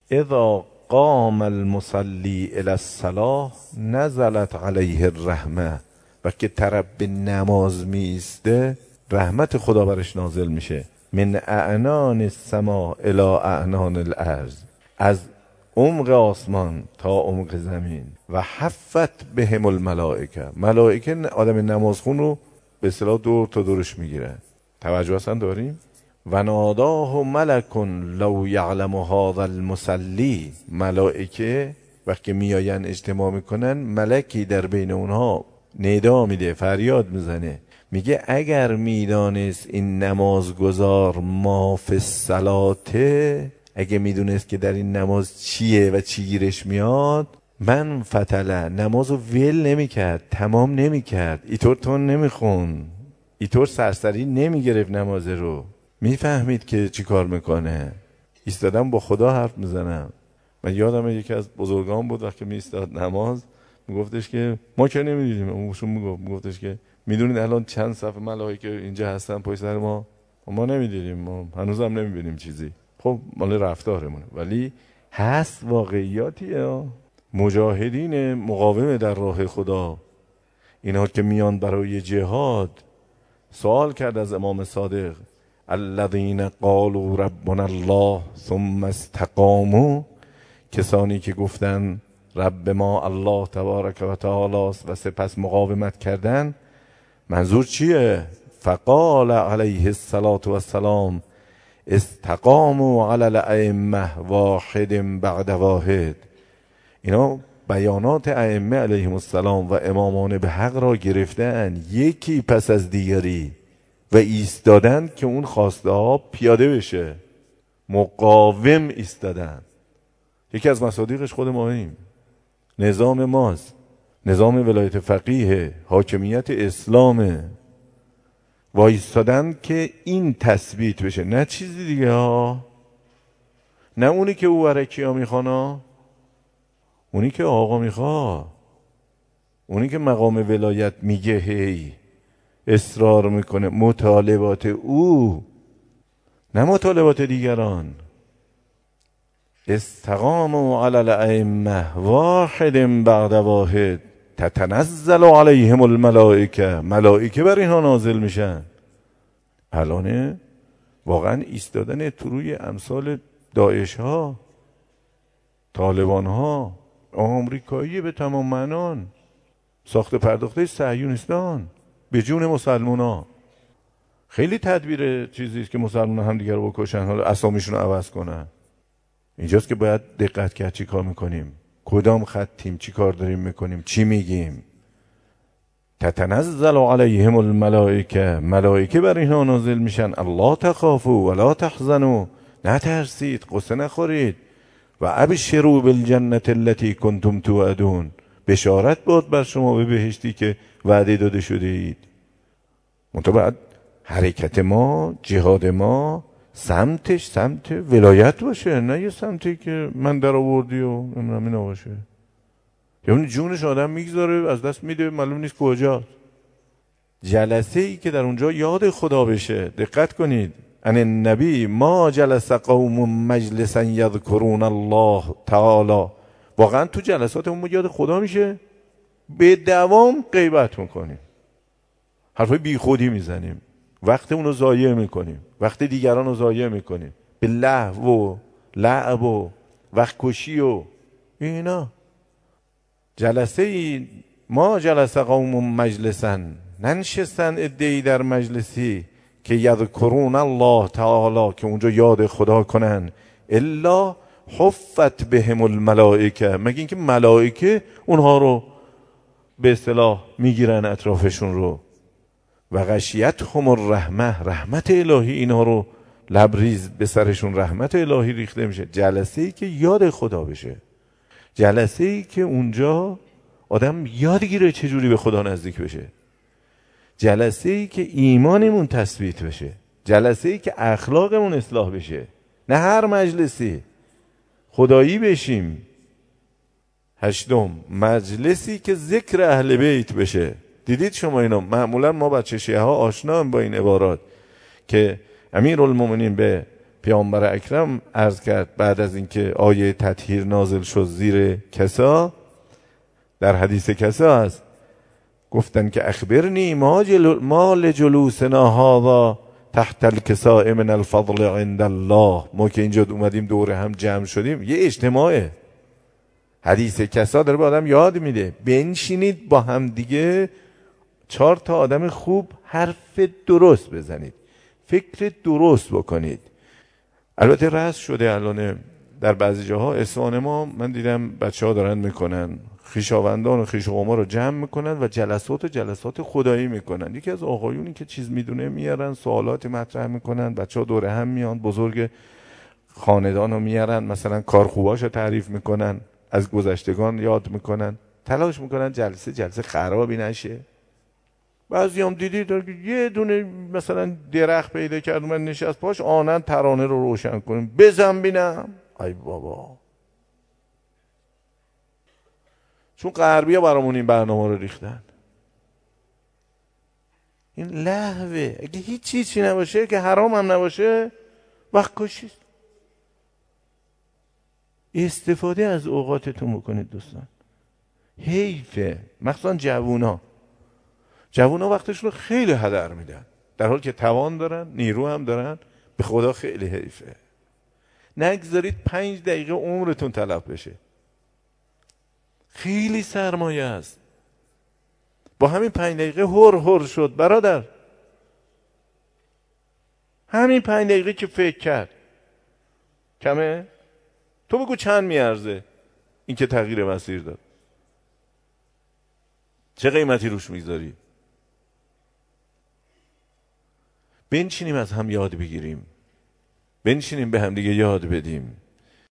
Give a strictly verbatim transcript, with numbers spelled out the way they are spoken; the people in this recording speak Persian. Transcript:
اذا قام المصلی الی الصلاة نزلت علیه الرحمه، و که طرف به نماز میسته رحمت خدا برش نازل میشه. من اعنان السماء الی اعنان الارض، از عمق آسمان تا عمق زمین. و حفت بهم الملائکه، ملائکه آدم نمازخون رو به اصطلاح دور تا دورش میگیره. توجه اصلا داریم؟ و ناداه ملک لو یعلم هذا المصلی، ملائکه وقتی میاین اجتماع میکنن ملکی در بین اونها ندا میده، فریاد میزنه، میگه اگر میدانست این نمازگزار ما فی الصلاة، اگه میدونست که در این نماز چیه و چی گیرش میاد، من فتله، نمازو ول نمیکرد، تمام نمیکرد، ایطور تون نمیخون، ایطور سرسری نمیگرفت نماز رو، میفهمید که چی کار میکنه. ایستادم با خدا حرف میزنم. من یادم یکی از بزرگان بود وقتی میایستاد نماز میگفتش که ما که نمیدیدیم، اونشون میگفت میگفتش که میدونید الان چند صف ملائکه اینجا هستن پشت سر ما، ما نمیدیدیم، ما هنوزم نمیبینیم چیزی. خب مال رفتارمونه، ولی هست، واقعیاتیه. مجاهدین مقاوم در راه خدا، اینها که میان برای جهاد، سوال کرد از امام صادق الذین قالوا ربنا الله ثم استقاموا، کسانی که گفتن رب ما الله تبارک و تعالی است و سپس مقاومت کردن، منظور چیه؟ فقال علیه الصلاة والسلام استقاموا علی الائمه واحد بعد واحد. اینا بیانات ائمه علیهم السلام و امامان به حق را گرفتن یکی پس از دیگری و ایستادن که اون خواسته ها پیاده بشه، مقاوم ایستادن. یکی از مصادیقش خود ماییم، نظام ماست، نظام ولایت فقیه، حاکمیت اسلامه، و ایستادن که این تثبیت بشه، نه چیزی دیگه ها، نه اونی که او ورکی ها میخوانا، اونی که آقا میخوا، اونی که مقام ولایت میگه هی اصرار میکنه، مطالبات او، نه مطالبات دیگران. استقاموا علی الائمه واحد بعد واحد تتنزل علیهم الملائکه، ملائکه بر اینها نازل میشن. الانه واقعا ایستادن تو روی امثال داعش ها، طالبان ها، آمریکایی به تمام معنان، ساخت پرداخته صهیونیستان به جون مسلمان ها. خیلی تدبیر چیزیست که مسلمان هم دیگر رو بکشن، حالا اسامیشون رو عوض کنن. اینجاست که باید دقت کرد چی کار میکنیم، کدام خطیم، چی کار داریم میکنیم، چی میگیم. تتنزل علیهم الملائکه، ملائکه بر اینها نازل میشن. الله تخافوا ولا تحزنوا، نترسید، قصه نخورید. و ابشروا بالجنة التي کنتم توعدون، بشارت باد بر شما به بهشتی که وعده داده شده اید. منتها بعد حرکت ما، جهاد ما سمتش سمت ولایت باشه، نه یه سمتی که من در آوردی و نمیدونم اینا باشه. یعنی جونش آدم میگذاره از دست میده، معلوم نیست کجاست. جلسه ای که در اونجا یاد خدا بشه. دقت کنید، ان النبی ما جلس قوم مجلسا یذکرون الله تعالی، واقعا تو جلسات اون یاد خدا میشه، به دوام غیبت میکنیم، حرفای بی خودی میزنیم، وقت اونو ضایع میکنیم، وقت دیگران رو ضایع میکنیم به لهو و لعب و وقت کشی و اینا. جلسه ای ما جلس قوم مجلسا، ننشستن عده‌ای در مجلسی که یذکرون الله تعالی، که اونجا یاد خدا کنن، الا حفت بهم الملائکه، مگه اینکه ملائکه اونها رو به اصطلاح میگیرن اطرافشون رو. و غشیتهم الرحمه، رحمت الهی اینها رو لبریز به سرشون رحمت الهی ریخته میشه. جلسه ای که یاد خدا بشه، جلسه ای که اونجا آدم یاد گیره چجوری به خدا نزدیک بشه، جلسه ای که ایمانمون تثبیت بشه، جلسه ای که اخلاقمون اصلاح بشه. نه هر مجلسی خدایی بشیم. هشتم، مجلسی که ذکر اهل بیت بشه. دیدید شما اینا، معمولا ما بچه شیعه ها آشنا با این عبارات که امیرالمومنین به پیامبر اکرم عرض کرد بعد از اینکه آیه تطهیر نازل شد زیر کسا، در حدیث کسا هست، گفتن که اخبرنی ما, جلو ما لجلوسنا هذا تحت الکساء من الفضل عند الله. ما که اینجا اومدیم دوره هم جمع شدیم، یه اجتماعه. حدیث کسا داره به آدم یاد میده بنشینید با هم دیگه، چهار تا آدم خوب حرف درست بزنید، فکر درست بکنید. البته رسم شده الان در بعضی جاها اصفهان ما، من دیدم بچه ها دارن میکنن، خویشاوندان و خویش قوما رو جمع میکنن و جلسات و جلسات خدایی میکنن. یکی از آقایونی که چیز میدونه میارن، سوالات مطرح میکنن، بچه ها دوره هم میان، بزرگ خاندان رو میارن، مثلا کار خوباش رو تعریف میکنن، از گذشتگان یاد میکنن، تلاش میکنن جلسه جلسه خرابی نشه. بعضی هم دیدید یه دونه مثلا درخت پیدا کرد من نشست پاش، آنن ترانه رو روشن کنیم، بزن بینم. ای بابا، چون غربی ها برامون این برنامه رو ریختن. این لهوه. اگه هیچ چیزی نباشه که حرام هم نباشه، وقت کشید. استفاده از اوقاتتون بکنید دوستان. حیفه، مخصوصا جوونا. جوونا وقتشون رو خیلی هدر میدن، در حالی که توان دارن، نیرو هم دارن. به خدا خیلی حیفه. نگذارید پنج دقیقه عمرتون تلف بشه. خیلی سرمایه است. با همین پنج دقیقه هر هر شد برادر. همین پنج دقیقه که فکر کرد کمه؟ تو بگو چند میارزه این که تغییر مسیر داد؟ چه قیمتی روش میذاری؟ بنشینیم از هم یاد بگیریم، بنشینیم به هم دیگه یاد بدیم.